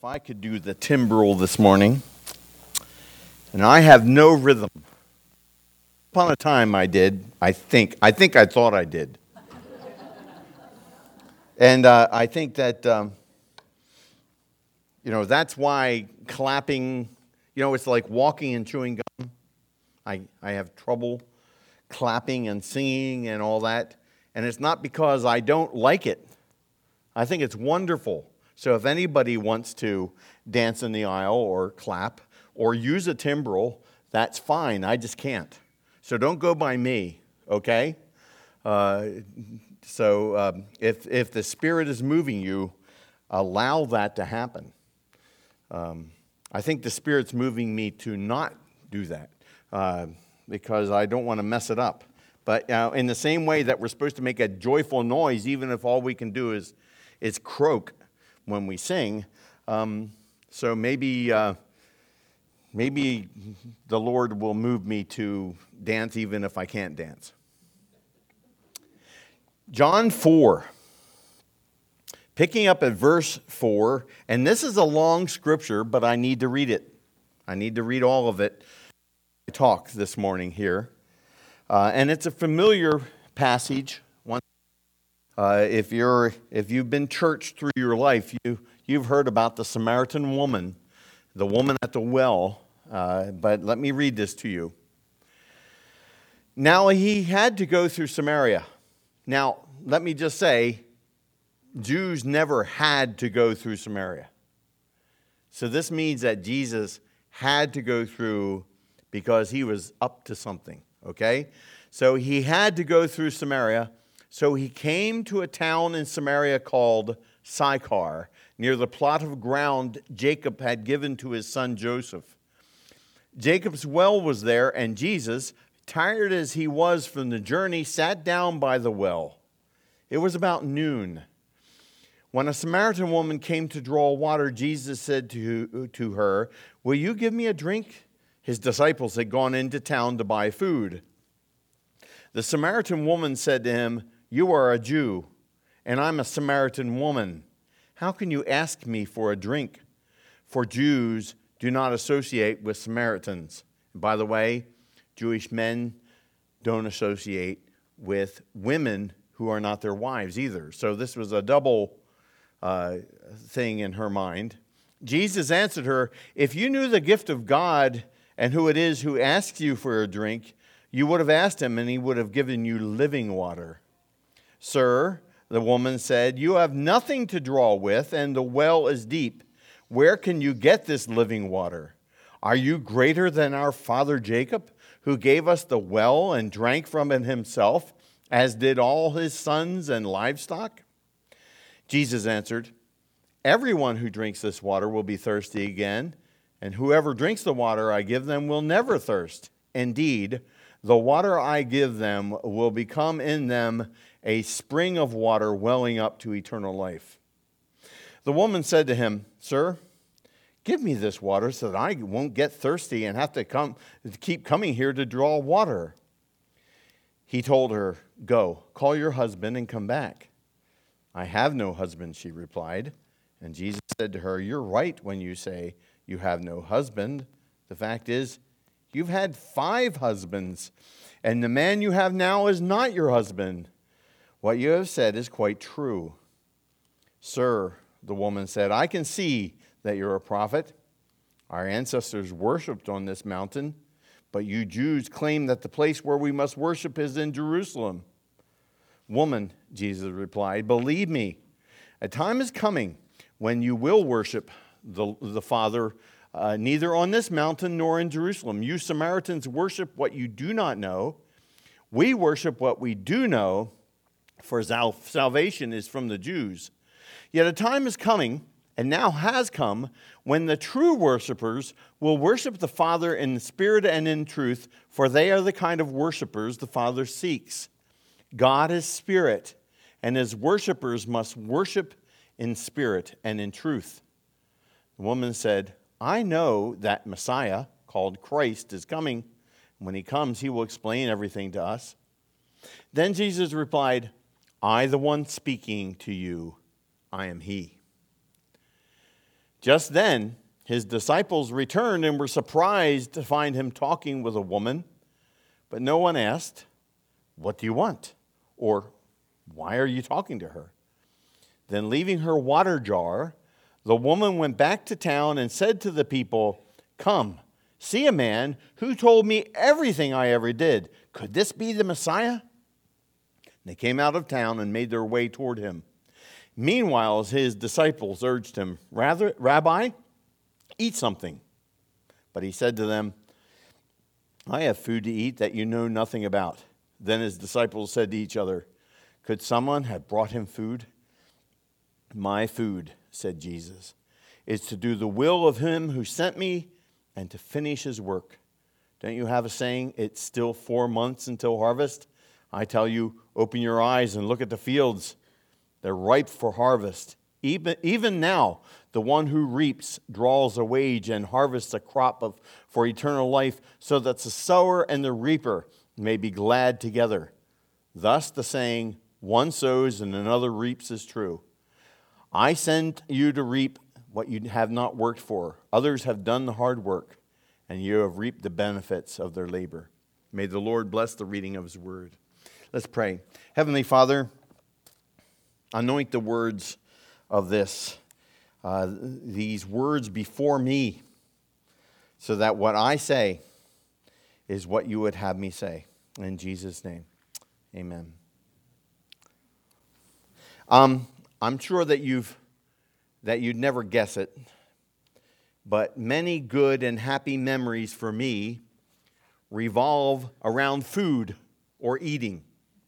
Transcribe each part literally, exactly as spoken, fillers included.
I could do the timbrel this morning, and I have no rhythm. Upon a time I did, I think. I think I thought I did. And uh, I think that, um, you know, that's why clapping, you know, it's like walking and chewing gum. I, I have trouble clapping and singing and all that. And it's not because I don't like it. I think it's wonderful. So if anybody wants to dance in the aisle or clap or use a timbrel, that's fine. I just can't. So don't go by me, okay? Uh, so um, if if the Spirit is moving you, allow that to happen. Um, I think the Spirit's moving me to not do that uh, because I don't want to mess it up. But uh, in the same way that we're supposed to make a joyful noise, even if all we can do is is croak when we sing, um, so maybe uh, maybe the Lord will move me to dance even if I can't dance. John four, picking up at verse four, and this is a long scripture, but I need to read it. I need to read all of it. I talk this morning here, uh, and it's a familiar passage. One, uh, if you're if you've been churched through your life, you you've heard about the Samaritan woman, the woman at the well. Uh, but let me read this to you. Now he had to go through Samaria. Now, let me just say, Jews never had to go through Samaria. So this means that Jesus had to go through because he was up to something, okay? So he had to go through Samaria. So he came to a town in Samaria called Sychar, near the plot of ground Jacob had given to his son Joseph. Jacob's well was there, and Jesus, tired as he was from the journey, sat down by the well. It was about noon. When a Samaritan woman came to draw water, Jesus said to, to her, "Will you give me a drink?" His disciples had gone into town to buy food. The Samaritan woman said to him, "You are a Jew, and I'm a Samaritan woman. How can you ask me for a drink?" For Jews do not associate with Samaritans. And by the way, Jewish men don't associate with women who are not their wives either. So this was a double uh, thing in her mind. Jesus answered her, "If you knew the gift of God and who it is who asks you for a drink, you would have asked him and he would have given you living water." "Sir," the woman said, "you have nothing to draw with and the well is deep. Where can you get this living water? Are you greater than our father Jacob, who gave us the well and drank from it himself, as did all his sons and livestock?" Jesus answered, "Everyone who drinks this water will be thirsty again, and whoever drinks the water I give them will never thirst. Indeed, the water I give them will become in them a spring of water welling up to eternal life." The woman said to him, "Sir, give me this water so that I won't get thirsty and have to come keep coming here to draw water." He told her, "Go, call your husband and come back." "I have no husband," she replied. And Jesus said to her, "You're right when you say you have no husband. The fact is, you've had five husbands, and the man you have now is not your husband. What you have said is quite true." "Sir," the woman said, "I can see that you're a prophet. Our ancestors worshipped on this mountain, but you Jews claim that the place where we must worship is in Jerusalem." "Woman," Jesus replied, "believe me, a time is coming when you will worship the, the Father uh, neither on this mountain nor in Jerusalem. You Samaritans worship what you do not know. We worship what we do know, for salvation is from the Jews. Yet a time is coming, and now has come, when the true worshipers will worship the Father in the Spirit and in truth, for they are the kind of worshipers the Father seeks. God is Spirit, and his worshipers must worship in spirit and in truth." The woman said, "I know that Messiah, called Christ, is coming. When he comes, he will explain everything to us." Then Jesus replied, "I, the one speaking to you, I am he." Just then, his disciples returned and were surprised to find him talking with a woman. But no one asked, "What do you want?" Or, "Why are you talking to her?" Then, leaving her water jar, the woman went back to town and said to the people, "Come, see a man who told me everything I ever did. Could this be the Messiah?" They came out of town and made their way toward him. Meanwhile, his disciples urged him, "Rather, Rabbi, eat something." But he said to them, "I have food to eat that you know nothing about." Then his disciples said to each other, "Could someone have brought him food?" "My food," said Jesus, "is to do the will of him who sent me and to finish his work. Don't you have a saying, 'It's still four months until harvest'? I tell you, open your eyes and look at the fields. They're ripe for harvest. Even, even now, the one who reaps draws a wage and harvests a crop of, for eternal life, so that the sower and the reaper may be glad together. Thus the saying, 'One sows and another reaps' is true. I sent you to reap what you have not worked for. Others have done the hard work, and you have reaped the benefits of their labor." May the Lord bless the reading of his word. Let's pray. Heavenly Father, anoint the words of this, uh, these words before me, so that what I say is what you would have me say. In Jesus' name, amen. Um, I'm sure that you've that you'd never guess it, but many good and happy memories for me revolve around food or eating.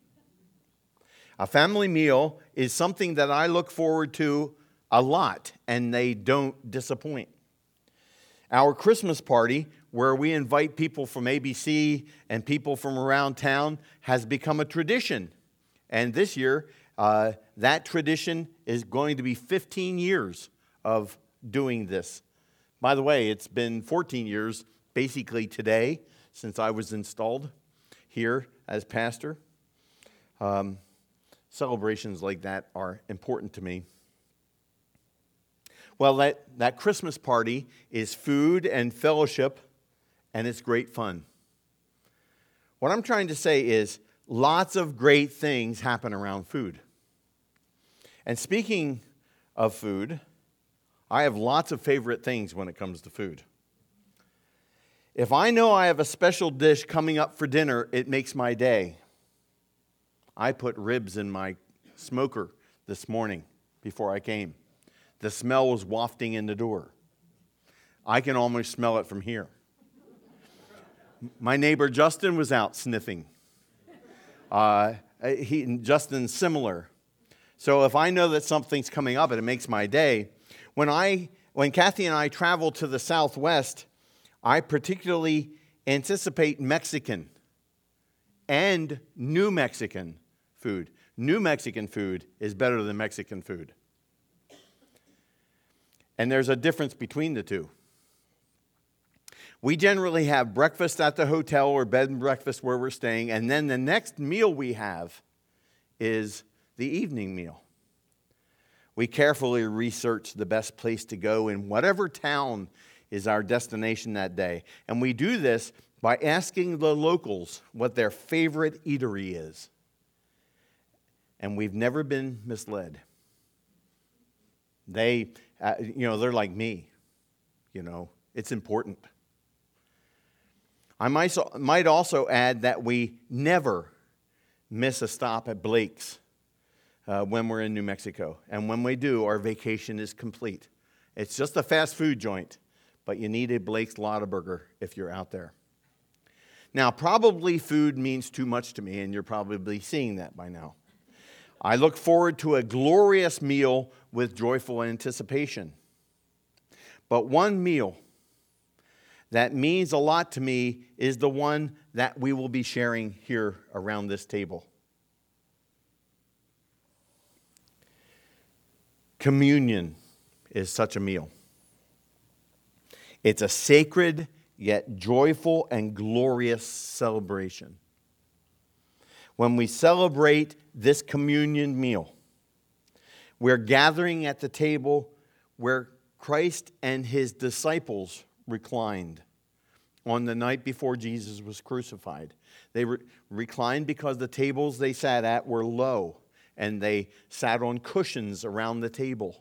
A family meal is something that I look forward to a lot, and they don't disappoint. Our Christmas party, where we invite people from A B C and people from around town, has become a tradition. And this year, uh, that tradition is going to be fifteen years of doing this. By the way, it's been fourteen years, basically today, since I was installed here as pastor. Um, celebrations like that are important to me. Well, that, that Christmas party is food and fellowship, and it's great fun. What I'm trying to say is lots of great things happen around food. And speaking of food, I have lots of favorite things when it comes to food. If I know I have a special dish coming up for dinner, it makes my day. I put ribs in my smoker this morning before I came. The smell was wafting in the door. I can almost smell it from here. My neighbor Justin was out sniffing. Uh, he, Justin's similar. So if I know that something's coming up and it makes my day, when I, when Kathy and I travel to the Southwest, I particularly anticipate Mexican and New Mexican food. New Mexican food is better than Mexican food. And there's a difference between the two. We generally have breakfast at the hotel or bed and breakfast where we're staying, and then the next meal we have is the evening meal. We carefully research the best place to go in whatever town is our destination that day. And we do this by asking the locals what their favorite eatery is. And we've never been misled. They, uh, you know, they're like me. You know, it's important. I might, might also add that we never miss a stop at Blake's uh, when we're in New Mexico. And when we do, our vacation is complete. It's just a fast food joint, but you need a Blake's Lottaburger if you're out there. Now, probably food means too much to me, and you're probably seeing that by now. I look forward to a glorious meal with joyful anticipation. But one meal that means a lot to me is the one that we will be sharing here around this table. Communion is such a meal. It's a sacred yet joyful and glorious celebration. When we celebrate this communion meal, we're gathering at the table where Christ and his disciples reclined on the night before Jesus was crucified. They re- reclined because the tables they sat at were low, and they sat on cushions around the table.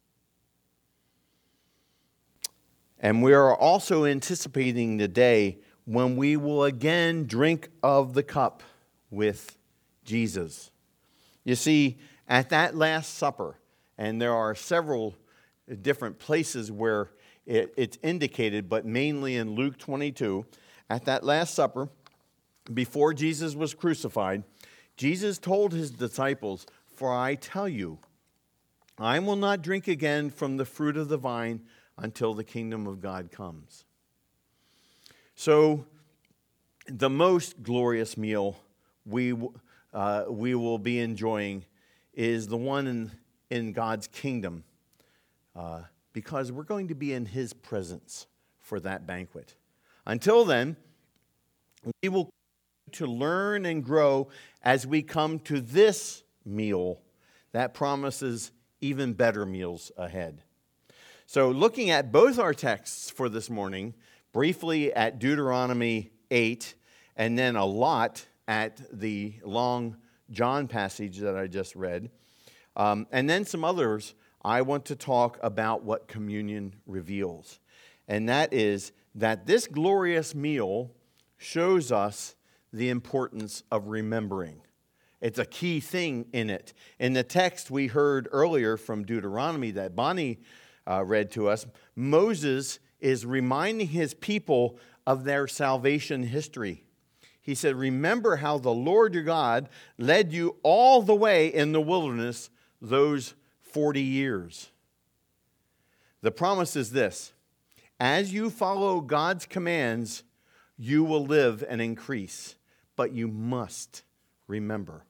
And we are also anticipating the day when we will again drink of the cup with Jesus. You see, at that Last Supper, and there are several different places where it, it's indicated, but mainly in Luke twenty-two, at that Last Supper, before Jesus was crucified, Jesus told his disciples, "For I tell you, I will not drink again from the fruit of the vine until the kingdom of God comes." So, the most glorious meal we, uh, we will be enjoying is the one in, in God's kingdom, uh, because we're going to be in his presence for that banquet. Until then, we will to learn and grow as we come to this meal that promises even better meals ahead. So looking at both our texts for this morning, briefly at Deuteronomy eight, and then a lot at the long John passage that I just read, um, and then some others, I want to talk about what communion reveals. And that is that this glorious meal shows us the importance of remembering. It's a key thing in it. In the text we heard earlier from Deuteronomy that Bonnie uh, read to us, Moses is reminding his people of their salvation history. He said, "Remember how the Lord your God led you all the way in the wilderness those forty years. The promise is this: as you follow God's commands, you will live and increase, but you must remember."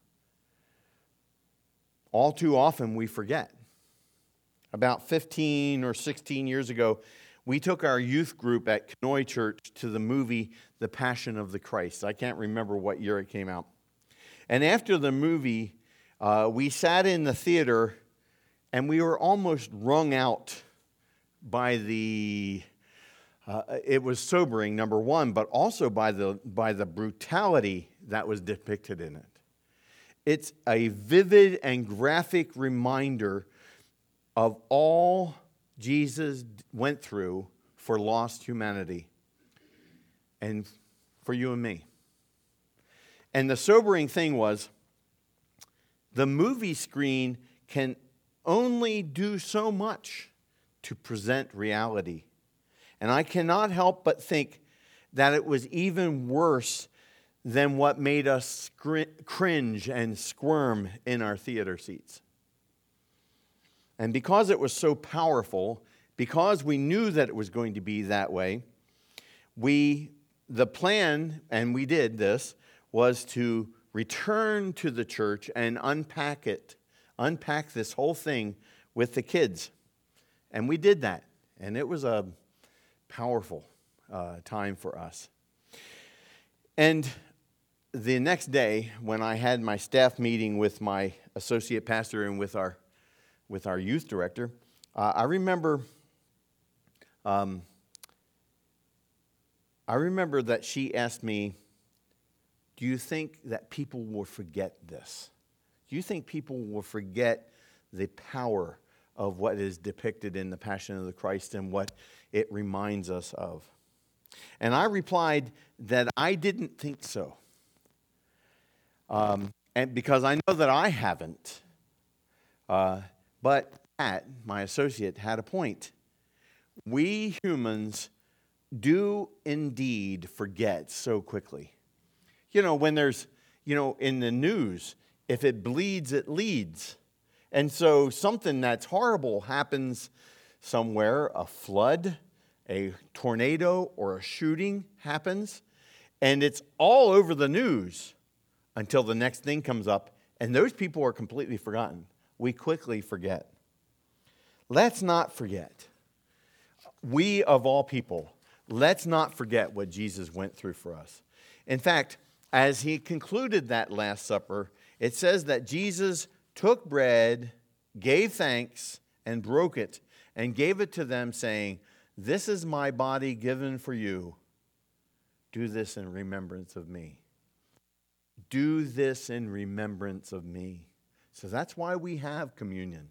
All too often we forget. About fifteen or sixteen years ago, we took our youth group at Kenoi Church to the movie The Passion of the Christ. I can't remember what year it came out. And after the movie, uh, we sat in the theater and we were almost wrung out by the, uh, it was sobering, number one, but also by the, by the brutality that was depicted in it. It's a vivid and graphic reminder of all Jesus went through for lost humanity and for you and me. And the sobering thing was, the movie screen can only do so much to present reality. And I cannot help but think that it was even worse than what made us cringe and squirm in our theater seats. And because it was so powerful, because we knew that it was going to be that way, we, the plan, and we did this, was to return to the church and unpack it, unpack this whole thing with the kids. And we did that. And it was a powerful uh, time for us. And the next day, when I had my staff meeting with my associate pastor and with our with our youth director, uh, I remember um, I remember that she asked me, "Do you think that people will forget this? Do you think people will forget the power of what is depicted in the Passion of the Christ and what it reminds us of?" And I replied that I didn't think so. Um, and because I know that I haven't. Uh, but Pat, my associate, had a point. We humans do indeed forget so quickly. You know, when there's, you know, in the news, if it bleeds, it leads. And so something that's horrible happens somewhere, a flood, a tornado, or a shooting happens, and it's all over the news until the next thing comes up, and those people are completely forgotten. We quickly forget. Let's not forget. We, of all people, let's not forget what Jesus went through for us. In fact, as he concluded that Last Supper, it says that Jesus took bread, gave thanks, and broke it, and gave it to them, saying, "This is my body given for you. Do this in remembrance of me." Do this in remembrance of me. So that's why we have communion.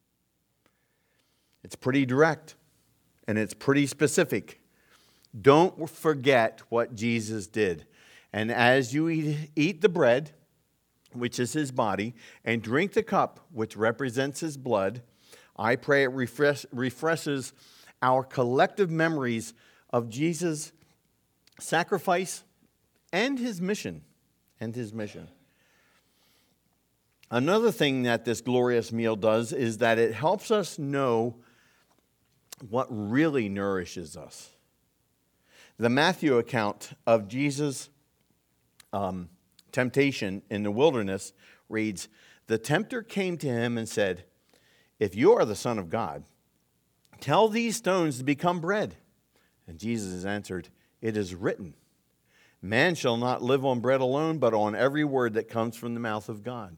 It's pretty direct and it's pretty specific. Don't forget what Jesus did. And as you eat, eat the bread, which is his body, and drink the cup, which represents his blood, I pray it refresh, refreshes our collective memories of Jesus' sacrifice and his mission. And his mission. Another thing that this glorious meal does is that it helps us know what really nourishes us. The Matthew account of Jesus' um, temptation in the wilderness reads, "The tempter came to him and said, 'If you are the Son of God, tell these stones to become bread.' And Jesus answered, 'It is written, man shall not live on bread alone, but on every word that comes from the mouth of God.'"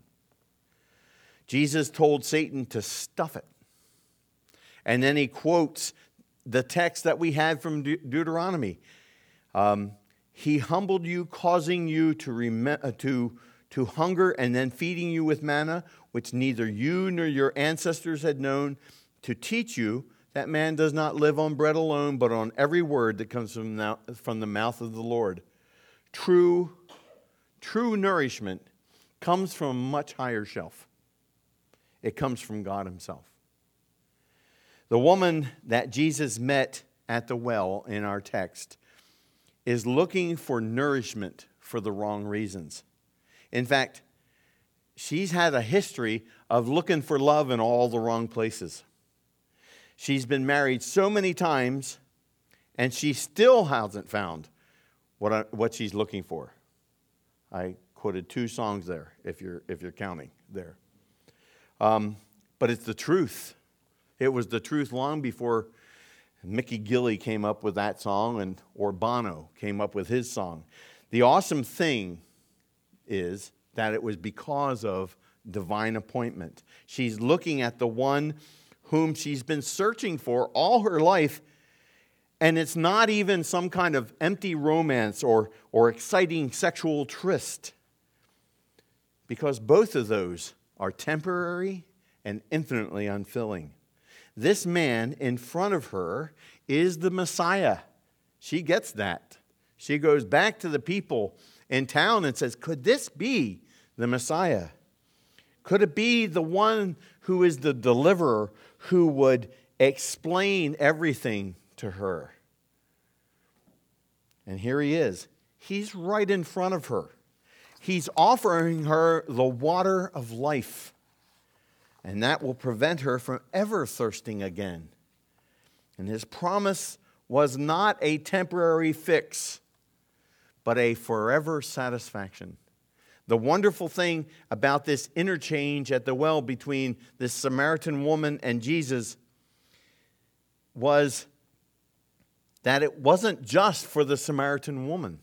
Jesus told Satan to stuff it. And then he quotes the text that we had from De- Deuteronomy. Um, he humbled you, causing you to, rem- uh, to, to hunger, and then feeding you with manna, which neither you nor your ancestors had known, to teach you that man does not live on bread alone, but on every word that comes from the, from the mouth of the Lord. True, true nourishment comes from a much higher shelf. It comes from God himself. The woman that Jesus met at the well in our text is looking for nourishment for the wrong reasons. In fact, she's had a history of looking for love in all the wrong places. She's been married so many times, and she still hasn't found What, I, what she's looking for. I quoted two songs there, if you're if you're counting there. Um, but it's the truth. It was the truth long before Mickey Gilley came up with that song, and or Bono came up with his song. The awesome thing is that it was because of divine appointment. She's looking at the one whom she's been searching for all her life. And it's not even some kind of empty romance or, or exciting sexual tryst. Because both of those are temporary and infinitely unfilling. This man in front of her is the Messiah. She gets that. She goes back to the people in town and says, "Could this be the Messiah? Could it be the one who is the deliverer who would explain everything to her?" And here he is. He's right in front of her. He's offering her the water of life. And that will prevent her from ever thirsting again. And his promise was not a temporary fix, but a forever satisfaction. The wonderful thing about this interchange at the well between this Samaritan woman and Jesus was that it wasn't just for the Samaritan woman.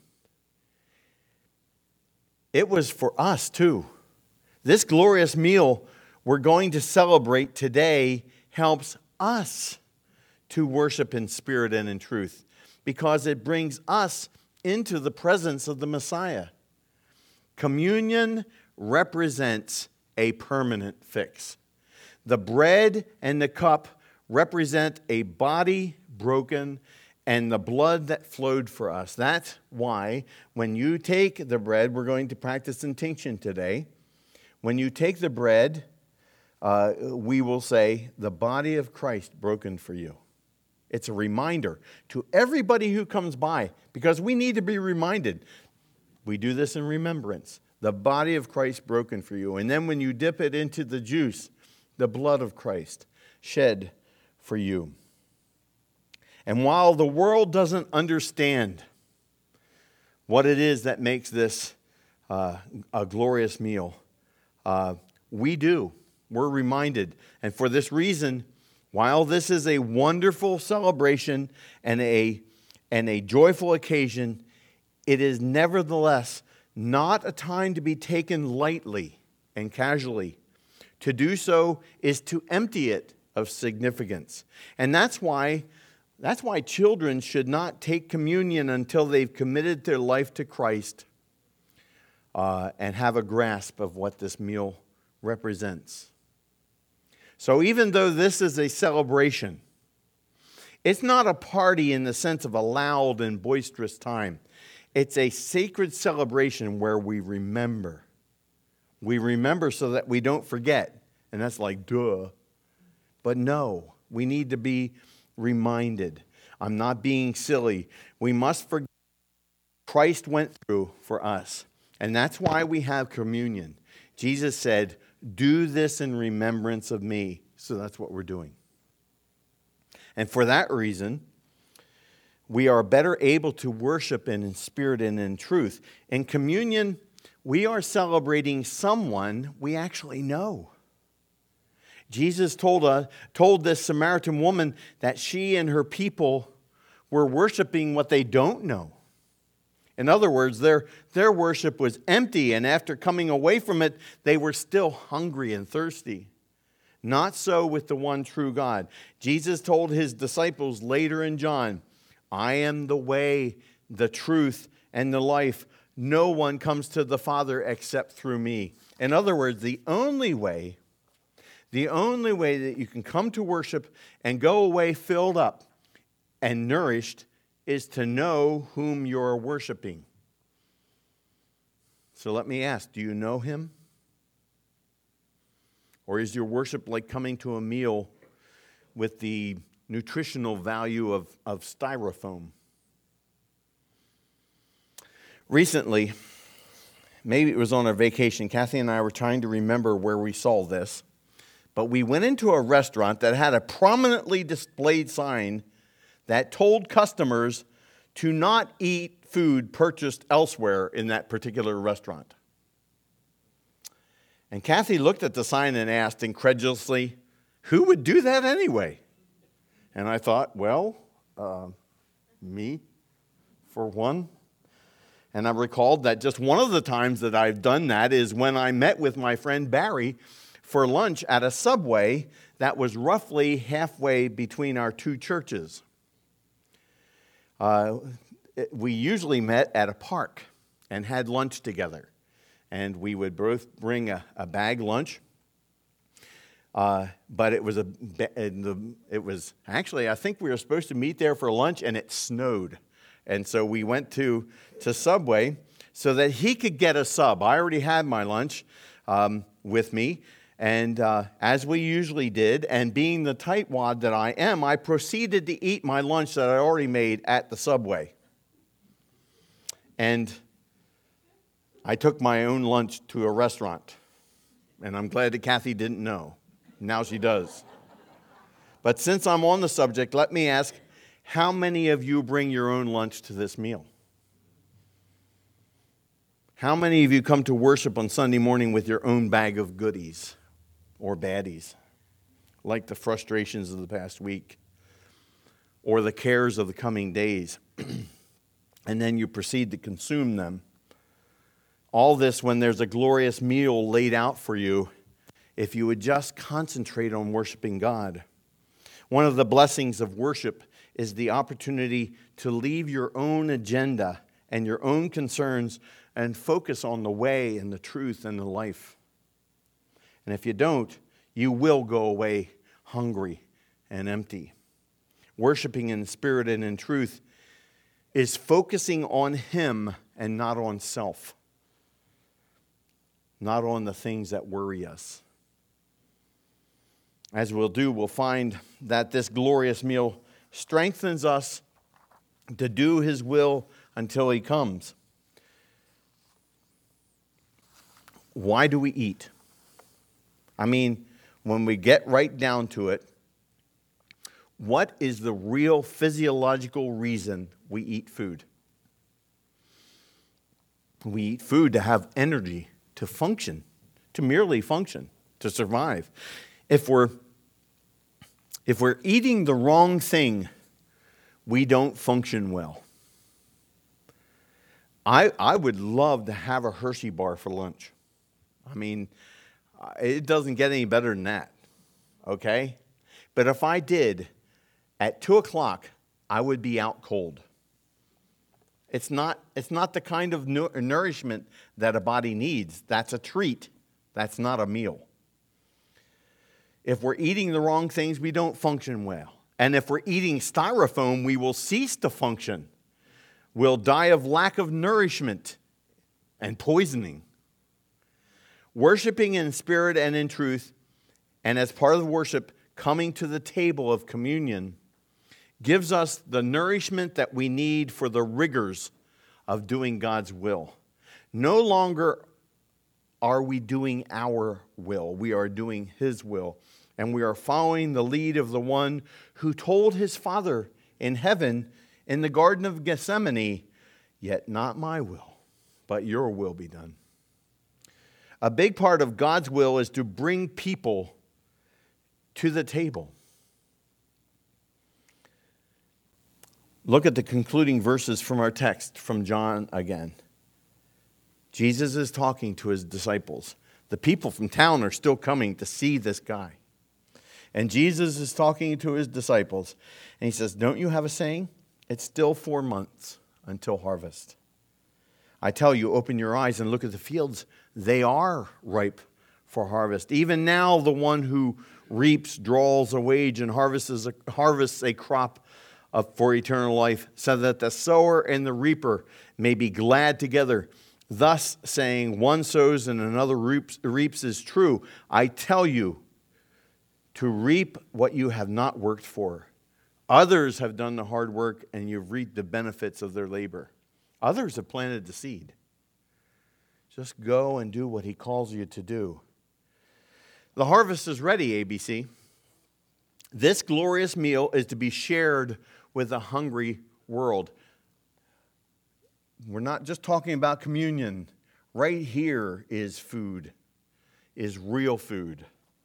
It was for us too. This glorious meal we're going to celebrate today helps us to worship in spirit and in truth, because it brings us into the presence of the Messiah. Communion represents a permanent fix. The bread and the cup represent a body broken and the blood that flowed for us. That's why when you take the bread, we're going to practice intinction today. When you take the bread, uh, we will say, "The body of Christ broken for you." It's a reminder to everybody who comes by, because we need to be reminded. We do this in remembrance. The body of Christ broken for you. And then when you dip it into the juice, the blood of Christ shed for you. And while the world doesn't understand what it is that makes this uh, a glorious meal, uh, we do. We're reminded. And for this reason, while this is a wonderful celebration and a, and a joyful occasion, it is nevertheless not a time to be taken lightly and casually. To do so is to empty it of significance. And that's why, that's why children should not take communion until they've committed their life to Christ uh, and have a grasp of what this meal represents. So even though this is a celebration, it's not a party in the sense of a loud and boisterous time. It's a sacred celebration where we remember. We remember so that we don't forget. And that's like, duh. But no, we need to be reminded. I'm not being silly. We must forget what Christ went through for us. And that's why we have communion. Jesus said, do this in remembrance of me. So that's what we're doing. And for that reason, we are better able to worship in spirit and in truth. In communion, we are celebrating someone we actually know. Jesus told, uh, told this Samaritan woman that she and her people were worshiping what they don't know. In other words, their, their worship was empty, and after coming away from it, they were still hungry and thirsty. Not so with the one true God. Jesus told his disciples later in John, I am the way, the truth, and the life. No one comes to the Father except through me. In other words, the only way, the only way that you can come to worship and go away filled up and nourished is to know whom you're worshiping. So let me ask, do you know him? Or is your worship like coming to a meal with the nutritional value of, of styrofoam? Recently, maybe it was on our vacation, Kathy and I were trying to remember where we saw this, but we went into a restaurant that had a prominently displayed sign that told customers to not eat food purchased elsewhere in that particular restaurant. And Kathy looked at the sign and asked incredulously, who would do that anyway? And I thought, well, uh, me, for one. And I recalled that just one of the times that I've done that is when I met with my friend Barry for lunch at a Subway that was roughly halfway between our two churches. Uh, we usually met at a park and had lunch together. And we would both bring a, a bag lunch. Uh, but it was a, it was actually, I think we were supposed to meet there for lunch, and it snowed. And so we went to, to Subway so that he could get a sub. I already had my lunch um, with me. And uh, as we usually did, and being the tightwad that I am, I proceeded to eat my lunch that I already made at the Subway. And I took my own lunch to a restaurant. And I'm glad that Kathy didn't know. Now she does. But since I'm on the subject, let me ask, how many of you bring your own lunch to this meal? How many of you come to worship on Sunday morning with your own bag of goodies or baddies, like the frustrations of the past week or the cares of the coming days, and then you proceed to consume them? All this when there's a glorious meal laid out for you, if you would just concentrate on worshiping God. One of the blessings of worship is the opportunity to leave your own agenda and your own concerns and focus on the way and the truth and the life. And if you don't, you will go away hungry and empty. Worshiping in spirit and in truth is focusing on Him and not on self. Not on the things that worry us. As we'll do, we'll find that this glorious meal strengthens us to do His will until He comes. Why do we eat? I mean, when we get right down to it, what is the real physiological reason we eat food? We eat food to have energy, to function, to merely function, to survive. If we're, if we're eating the wrong thing, we don't function well. I, I would love to have a Hershey bar for lunch. I mean, it doesn't get any better than that, okay? But if I did, at two o'clock, I would be out cold. It's not, it's not the kind of nu- nourishment that a body needs. That's a treat. That's not a meal. If we're eating the wrong things, we don't function well. And if we're eating styrofoam, we will cease to function. We'll die of lack of nourishment and poisoning. Worshiping in spirit and in truth, and as part of the worship, coming to the table of communion, gives us the nourishment that we need for the rigors of doing God's will. No longer are we doing our will. We are doing His will. And we are following the lead of the one who told His Father in heaven in the Garden of Gethsemane, "Yet not my will, but your will be done." A big part of God's will is to bring people to the table. Look at the concluding verses from our text from John again. Jesus is talking to His disciples. The people from town are still coming to see this guy. And Jesus is talking to His disciples. And He says, "Don't you have a saying? It's still four months until harvest. I tell you, open your eyes and look at the fields. They are ripe for harvest. Even now, the one who reaps draws a wage and harvests a, harvests a crop of, for eternal life, so that the sower and the reaper may be glad together. Thus saying, one sows and another reaps, reaps is true. I tell you, to reap what you have not worked for. Others have done the hard work, and you've reaped the benefits of their labor. Others have planted the seed. Just go and do what He calls you to do. The harvest is ready, A B C. This glorious meal is to be shared with a hungry world. We're not just talking about communion. Right here is food, is real food.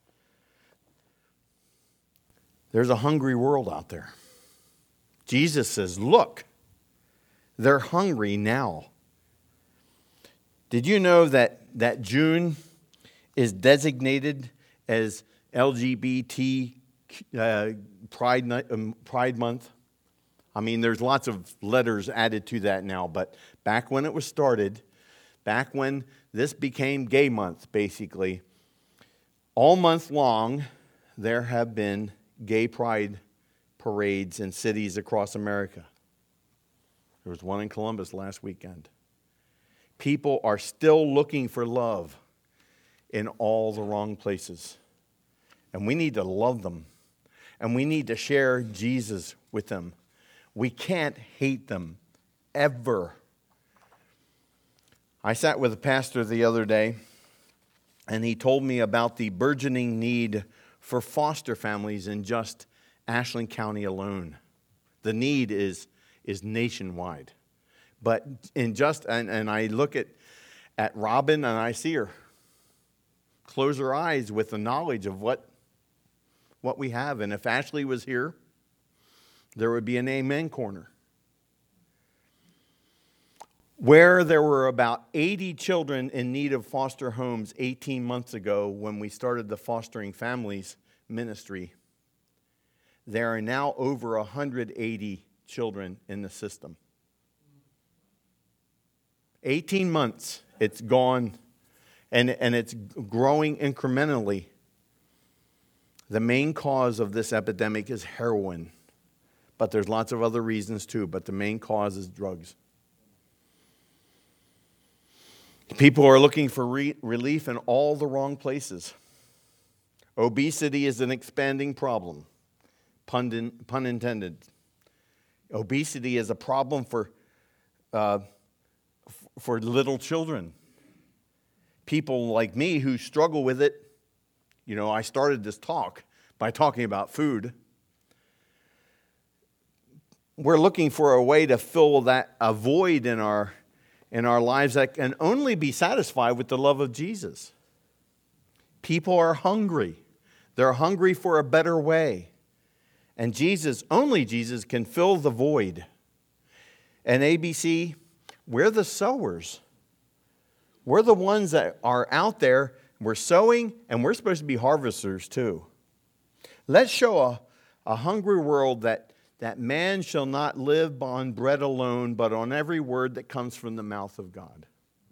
There's a hungry world out there. Jesus says, look, they're hungry now. Did you know that, that June is designated as L G B T uh, Pride, um, Pride Month? I mean, there's lots of letters added to that now, but back when it was started, back when this became Gay Month, basically, all month long, there have been gay pride parades in cities across America. There was one in Columbus last weekend. People are still looking for love in all the wrong places. And we need to love them. And we need to share Jesus with them. We can't hate them, ever. I sat with a pastor the other day, and he told me about the burgeoning need for foster families in just Ashland County alone. The need is, is nationwide. But in just, and, and I look at, at Robin and I see her close her eyes with the knowledge of what, what we have. And if Ashley was here, there would be an amen corner. Where there were about eighty children in need of foster homes eighteen months ago when we started the Fostering Families ministry, there are now over one hundred eighty children in the system. eighteen months, it's gone, and, and it's growing incrementally. The main cause of this epidemic is heroin, but there's lots of other reasons too, but the main cause is drugs. People are looking for re- relief in all the wrong places. Obesity is an expanding problem, pun, in, pun intended. Obesity is a problem for, uh, f- for little children. People like me who struggle with it. You know, I started this talk by talking about food. We're looking for a way to fill that a void in our in our lives that can only be satisfied with the love of Jesus. People are hungry. They're hungry for a better way. And Jesus, only Jesus, can fill the void. And A B C, we're the sowers. We're the ones that are out there. We're sowing, and we're supposed to be harvesters too. Let's show a, a hungry world that, that man shall not live on bread alone, but on every word that comes from the mouth of God.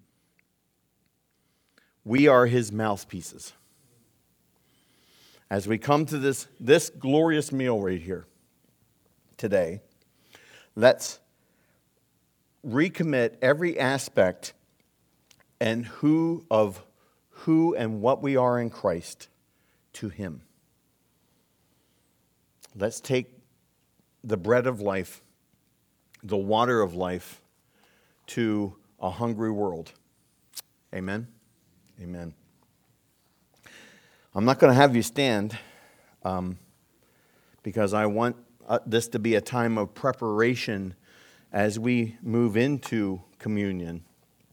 We are his mouthpieces. As we come to this, this glorious meal right here today, let's recommit every aspect and who of who and what we are in Christ to him. Let's take the bread of life, the water of life, to a hungry world. Amen? Amen. I'm not going to have you stand um, because I want uh, this to be a time of preparation as we move into communion.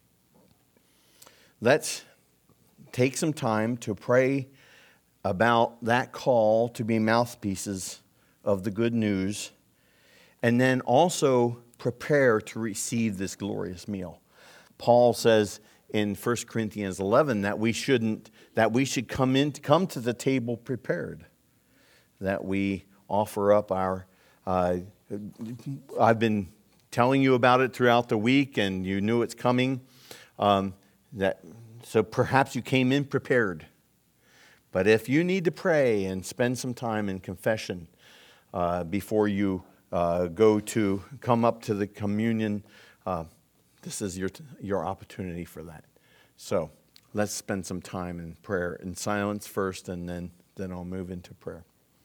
Let's take some time to pray about that call to be mouthpieces of the good news, and then also prepare to receive this glorious meal. Paul says in First Corinthians eleven that we shouldn't, that we should come in, come to the table prepared, that we offer up our. Uh, I've been telling you about it throughout the week, and you knew it's coming. Um, that so perhaps you came in prepared, but if you need to pray and spend some time in confession uh, before you uh, go to come up to the communion, uh, this is your your opportunity for that. So let's spend some time in prayer in silence first, and then then I'll move into prayer.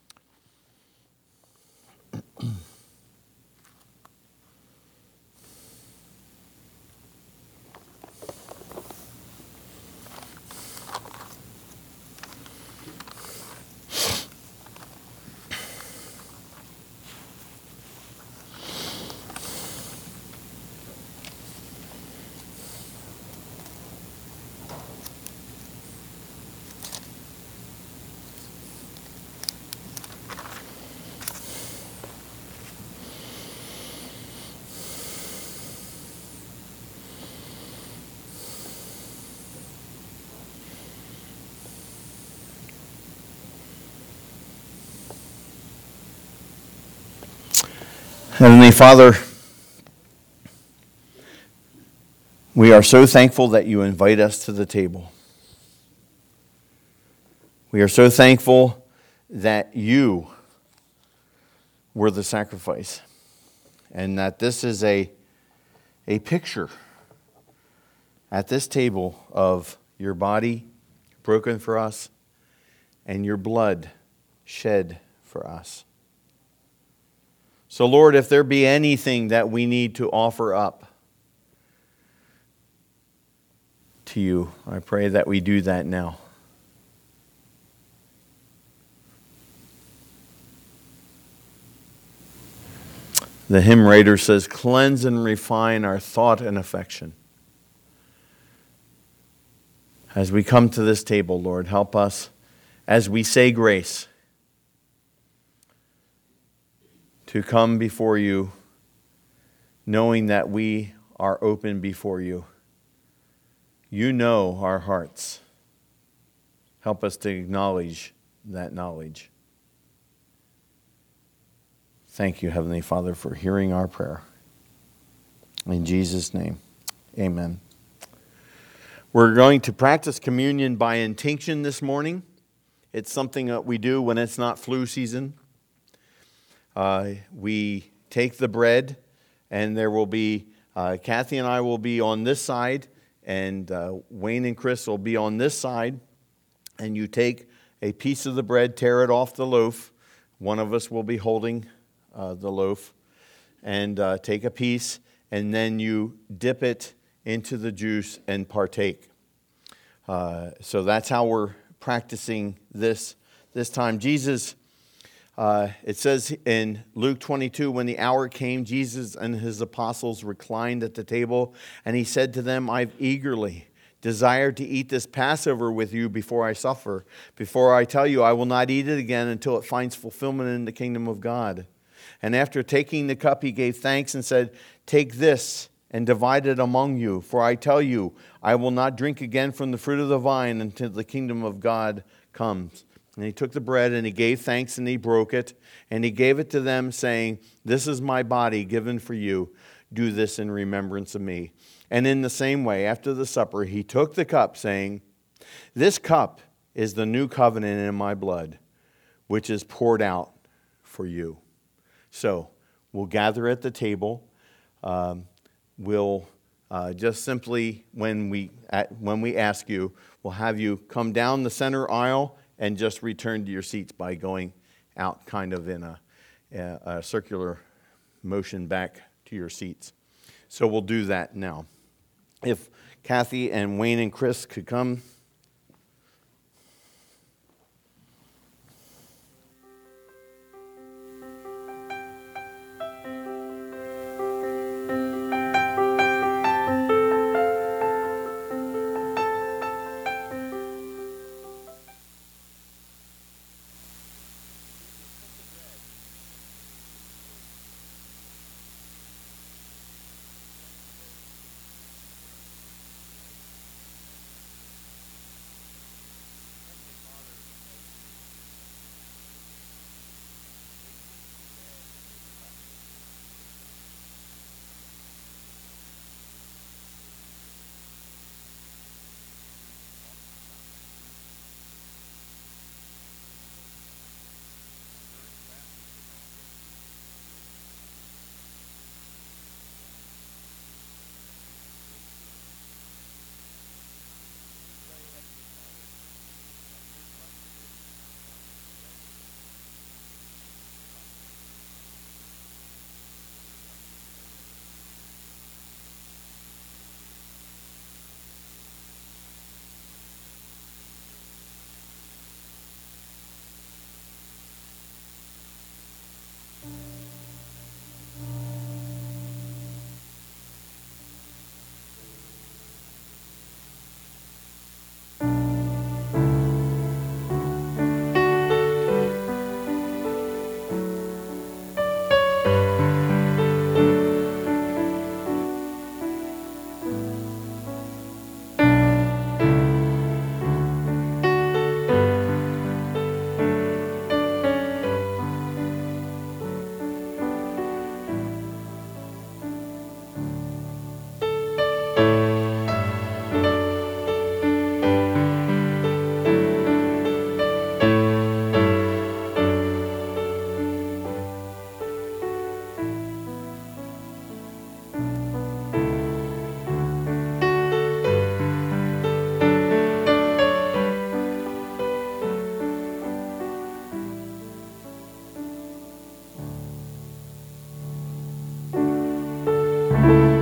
Heavenly Father, we are so thankful that you invite us to the table. We are so thankful that you were the sacrifice, and that this is a, a picture at this table of your body broken for us and your blood shed for us. So, Lord, if there be anything that we need to offer up to you, I pray that we do that now. The hymn writer says, "Cleanse and refine our thought and affection." As we come to this table, Lord, help us as we say grace to come before you, knowing that we are open before you. You know our hearts. Help us to acknowledge that knowledge. Thank you, Heavenly Father, for hearing our prayer. In Jesus' name, amen. We're going to practice communion by intinction this morning. It's something that we do when it's not flu season. Uh, we take the bread, and there will be, uh, Kathy and I will be on this side, and uh, Wayne and Chris will be on this side. And you take a piece of the bread, tear it off the loaf. One of us will be holding uh, the loaf, and uh, take a piece, and then you dip it into the juice and partake. Uh, so that's how we're practicing this this time. Jesus. Uh, it says in Luke twenty-two, when the hour came, Jesus and his apostles reclined at the table, and he said to them, "I've eagerly desired to eat this Passover with you before I suffer. Before I tell you, I will not eat it again until it finds fulfillment in the kingdom of God." And after taking the cup, he gave thanks and said, "Take this and divide it among you. For I tell you, I will not drink again from the fruit of the vine until the kingdom of God comes." And he took the bread and he gave thanks and he broke it. And he gave it to them saying, "This is my body given for you. Do this in remembrance of me." And in the same way, after the supper, he took the cup saying, "This cup is the new covenant in my blood, which is poured out for you." So we'll gather at the table. Um, we'll uh, just simply, when we, at, when we ask you, we'll have you come down the center aisle and just return to your seats by going out kind of in a, a, a circular motion back to your seats. So we'll do that now. If Kathy and Wayne and Chris could come. you.